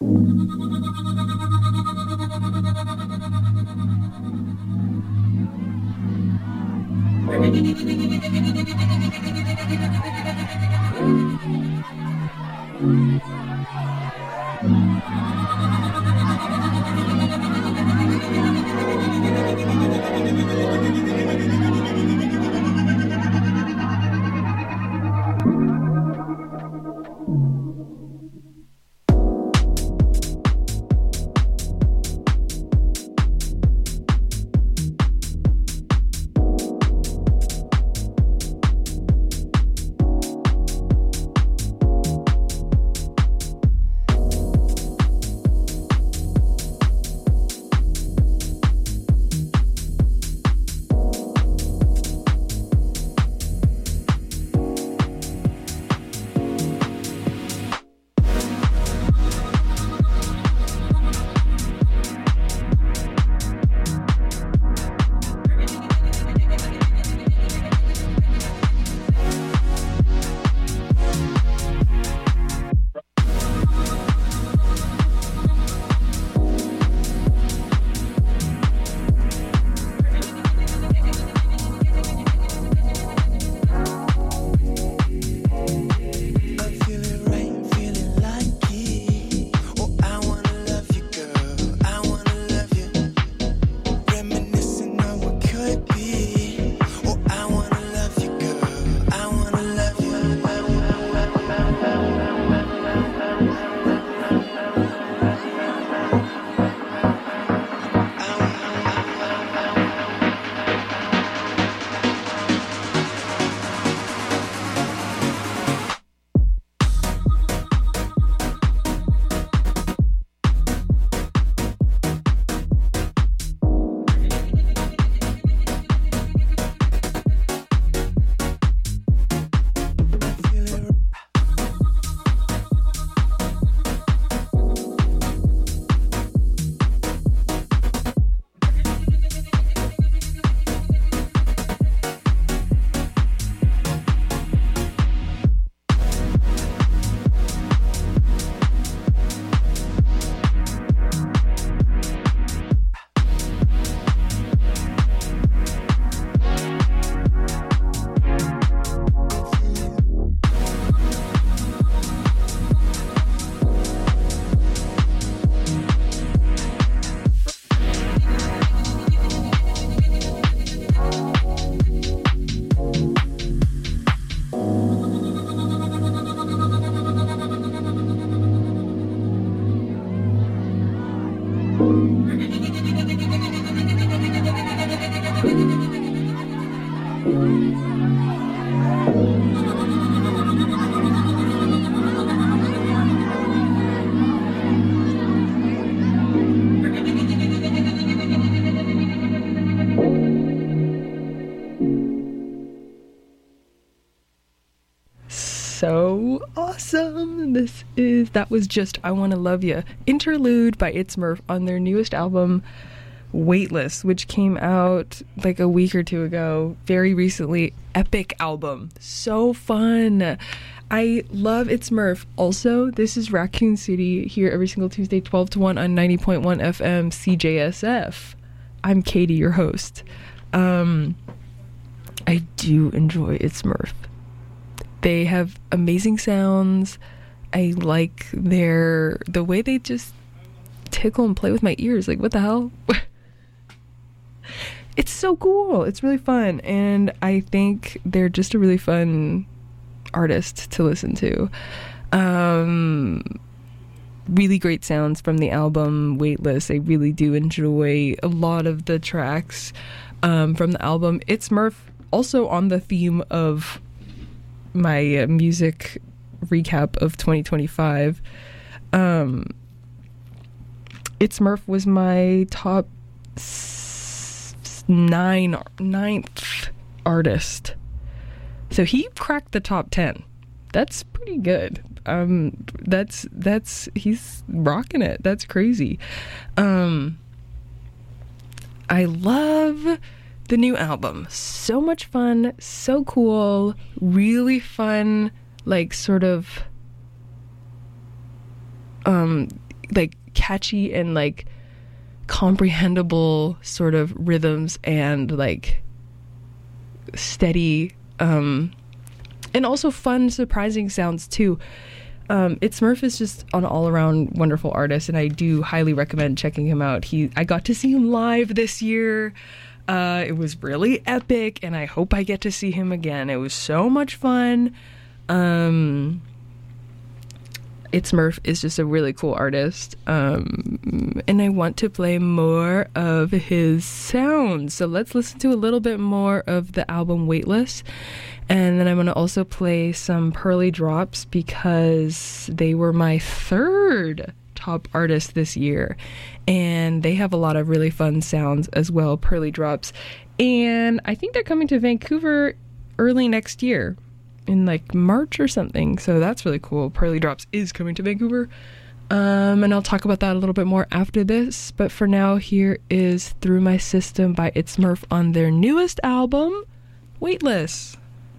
So awesome. That was just I Wanna Love Ya, interlude by It's Murph on their newest album Weightless, which came out like a week or two ago, very recently. Epic album, so fun. I love It's Murph. Also, this is Raccoon City, here every single Tuesday 12 to 1 on 90.1 FM CJSF. I'm Katie, your host. I do enjoy It's Murph. They have amazing sounds. I like the way they just tickle and play with my ears. Like, what the hell? It's so cool. It's really fun. And I think they're just a really fun artist to listen to. Really great sounds from the album Weightless. I really do enjoy a lot of the tracks from the album. It's Murph, also on the theme of my music recap of 2025. It's Murph was my top ninth artist. So he cracked the top 10. That's pretty good. He's rocking it. That's crazy. I love the new album. So much fun, so cool, really fun, like sort of like catchy and like comprehensible sort of rhythms and like steady and also fun, surprising sounds too. Itzmurf is just an all-around wonderful artist, and I do highly recommend checking him out. I got to see him live this year. It was really epic, and I hope I get to see him again. It was so much fun. Itzmurf is just a really cool artist, and I want to play more of his sounds. So let's listen to a little bit more of the album Weightless. And then I'm going to also play some Pearly Drops because they were my third top artist this year. And they have a lot of really fun sounds as well, Pearly Drops. And I think they're coming to Vancouver early next year in like March or something. So that's really cool. Pearly Drops is coming to Vancouver. And I'll talk about that a little bit more after this. But for now, here is Through My System by Itzmurf on their newest album, Weightless.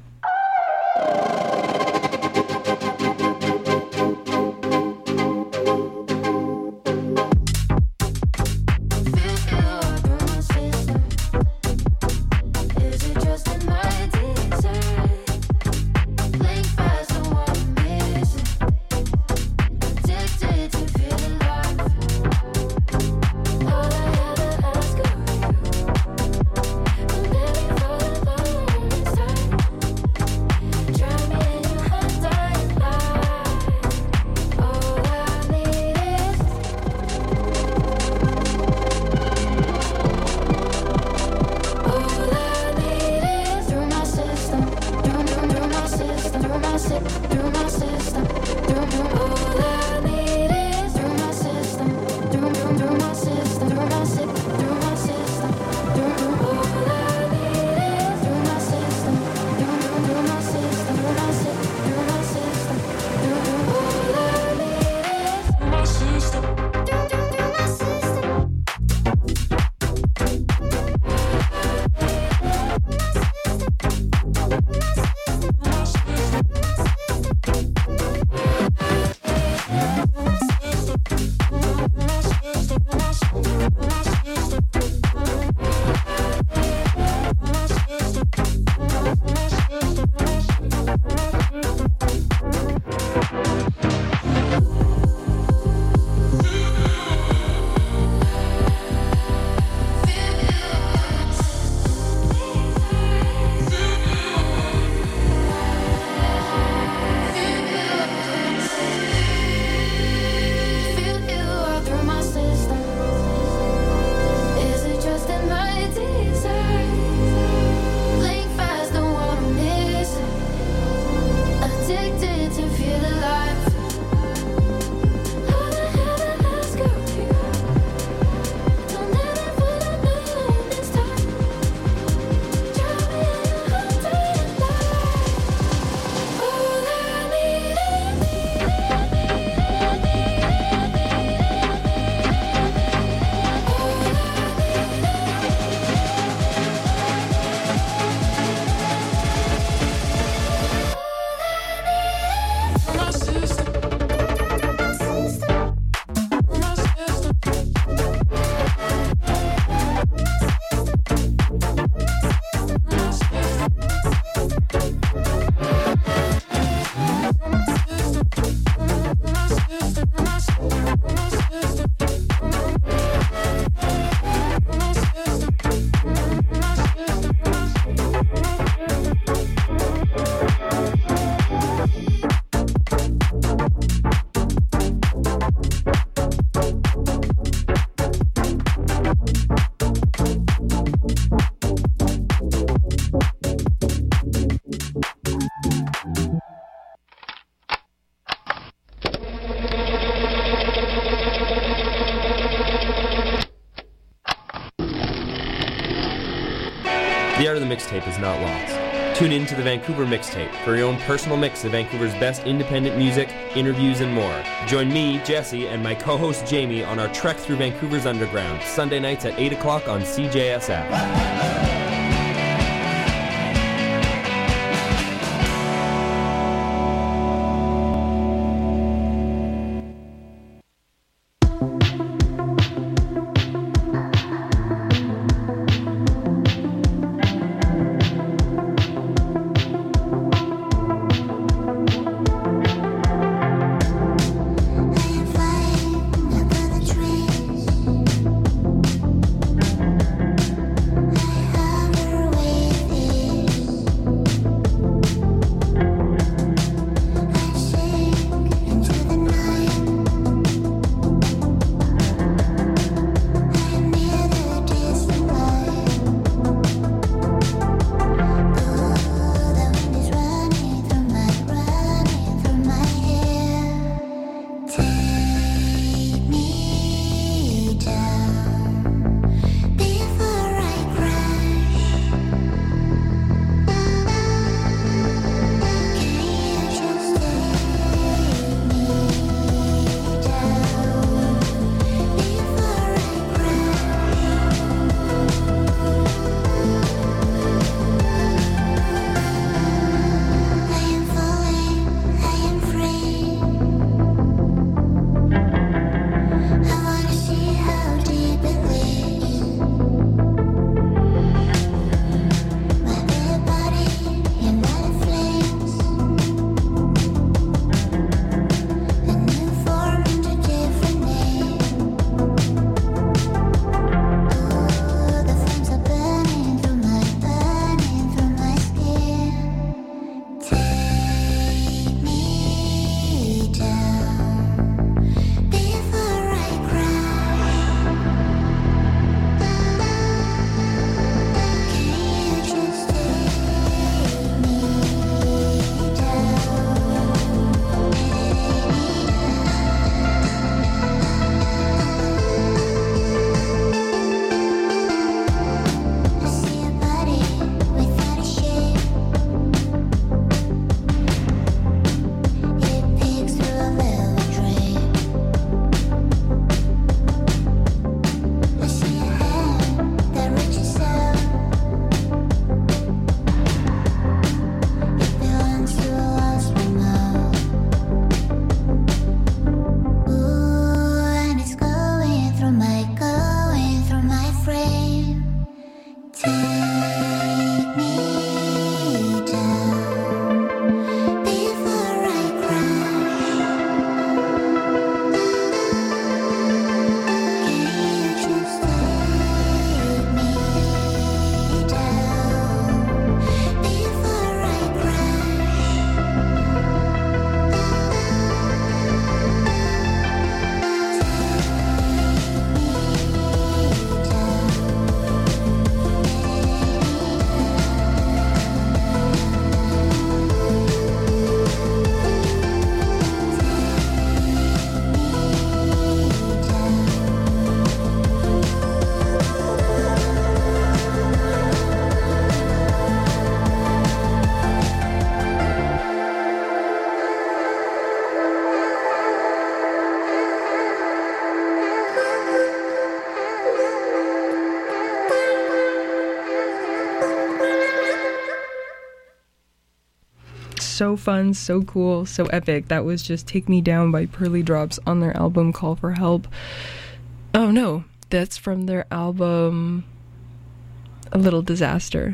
The art of the mixtape is not lost. Tune in to the Vancouver Mixtape for your own personal mix of Vancouver's best independent music, interviews, and more. Join me, Jesse, and my co-host Jamie on our trek through Vancouver's underground, Sunday nights at 8 o'clock on CJSF. so fun, so cool, so epic. That was just Take Me Down by Pearly Drops on their album Call for Help. Oh no, that's from their album A Little Disaster.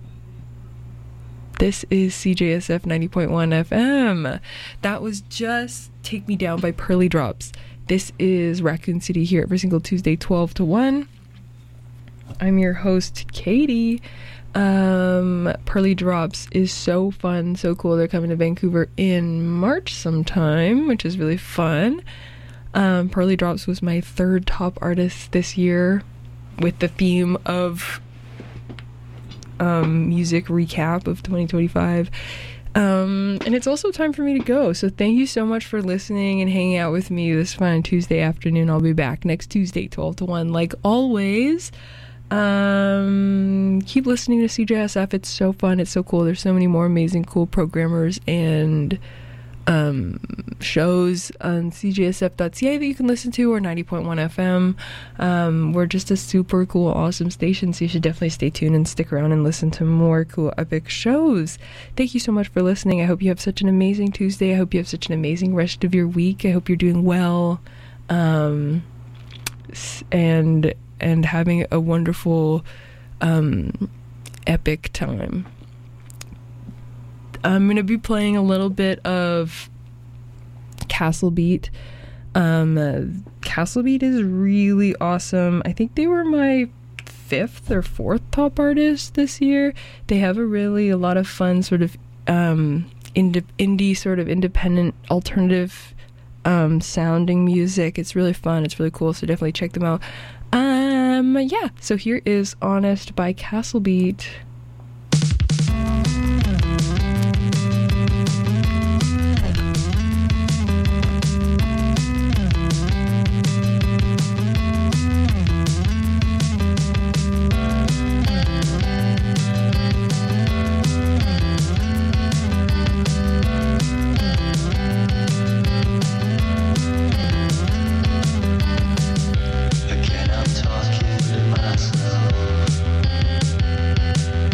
This is CJSF 90.1 FM. That was just Take Me Down by Pearly Drops. This is Raccoon City here every single Tuesday, 12 to 1. I'm your host, Katie. Pearly Drops is so fun, so cool. They're coming to Vancouver in March sometime, which is really fun. Pearly Drops was my third top artist this year with the theme of music recap of 2025. And it's also time for me to go. So thank you so much for listening and hanging out with me this fine Tuesday afternoon. I'll be back next Tuesday, 12 to 1, like always. Keep listening to CJSF. It's so fun. It's so cool. There's so many more amazing, cool programmers and shows on cjsf.ca that you can listen to, or 90.1 FM. We're just a super cool, awesome station, so you should definitely stay tuned and stick around and listen to more cool, epic shows. Thank you so much for listening. I hope you have such an amazing Tuesday. I hope you have such an amazing rest of your week. I hope you're doing well. and having a wonderful epic time. I'm going to be playing a little bit of Castle Beat. Castle Beat is really awesome. I think they were my 5th or 4th top artist this year. They have a lot of fun sort of indie sort of independent alternative sounding music. It's really fun. It's really cool. So definitely check them out. Yeah. So here is Honest by Castle Beat. Again, I'm talking to myself.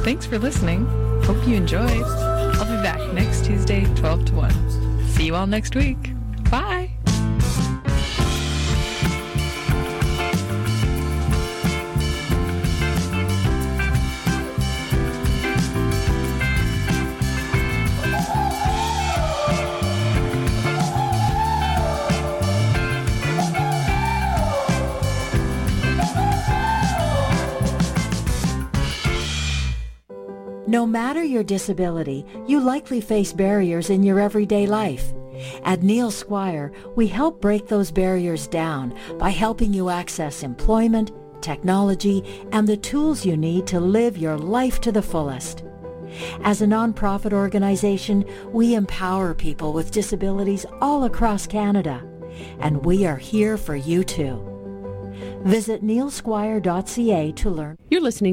Thanks for listening. Hope you enjoyed. I'll be back next Tuesday, 12 to 1. See you all next week. Bye. No matter your disability, you likely face barriers in your everyday life. At Neil Squire, we help break those barriers down by helping you access employment, technology, and the tools you need to live your life to the fullest. As a nonprofit organization, we empower people with disabilities all across Canada, and we are here for you too. Visit neilsquire.ca to learn. You're listening